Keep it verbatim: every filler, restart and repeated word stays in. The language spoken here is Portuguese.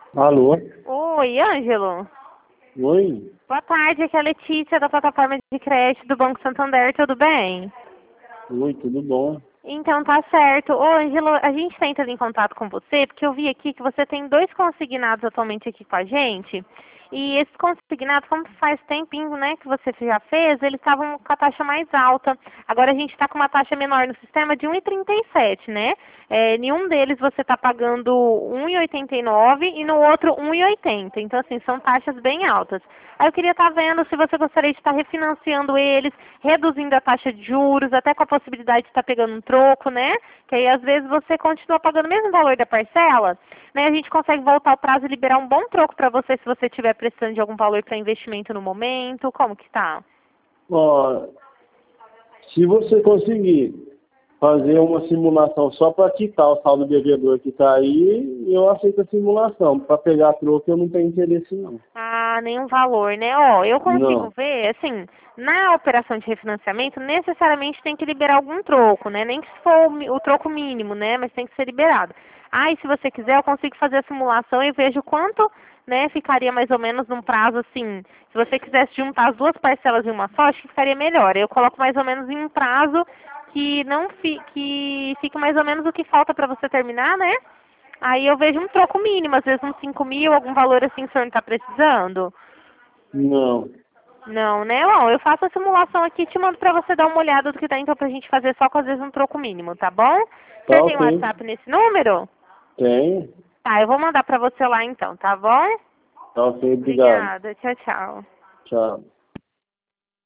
Alô? Oi, Ângelo. Oi? Boa tarde, aqui é a Letícia da plataforma de crédito do Banco Santander, tudo bem? Oi, tudo bom? Então tá certo. Ô, Ângelo, a gente está entrando em contato com você porque eu vi aqui que você tem dois consignados atualmente aqui com a gente. E esses consignados, como faz tempinho, né, que você já fez, eles estavam com a taxa mais alta. Agora a gente está com uma taxa menor no sistema de um e trinta e sete, né? É, nenhum deles você está pagando um e oitenta e nove e no outro um e oitenta. Então, assim, são taxas bem altas. Aí eu queria estar vendo se você gostaria de estar refinanciando eles, reduzindo a taxa de juros, até com a possibilidade de estar pegando um troco, né? Que aí às vezes você continua pagando o mesmo valor da parcela, né? A gente consegue voltar ao prazo e liberar um bom troco para você se você estiver precisando de algum valor para investimento no momento. Como que tá? Ó, se você conseguir fazer uma simulação só para quitar o saldo devedor que está aí, eu aceito a simulação. Para pegar troco eu não tenho interesse não. Ah, nenhum valor, né? Ó, eu consigo Não. ver, assim, na operação de refinanciamento, necessariamente tem que liberar algum troco, né? Nem que se for o, mi- o troco mínimo, né? Mas tem que ser liberado. Ah, e se você quiser, eu consigo fazer a simulação e vejo quanto, né, ficaria mais ou menos num prazo, assim, se você quisesse juntar as duas parcelas em uma só, acho que ficaria melhor. Eu coloco mais ou menos em um prazo que não fi, que fique mais ou menos o que falta para você terminar, né? Aí eu vejo um troco mínimo, às vezes uns cinco mil, algum valor assim que o senhor não está precisando. Não. Não, né? Bom, eu faço a simulação aqui e te mando pra você dar uma olhada do que dá então pra gente fazer só com às vezes um troco mínimo, tá bom? O Tá senhor tem um ok. WhatsApp nesse número? Tem. Tá, eu vou mandar pra você lá então, tá bom? Tá ok, obrigado. Obrigada, tchau, tchau. Tchau.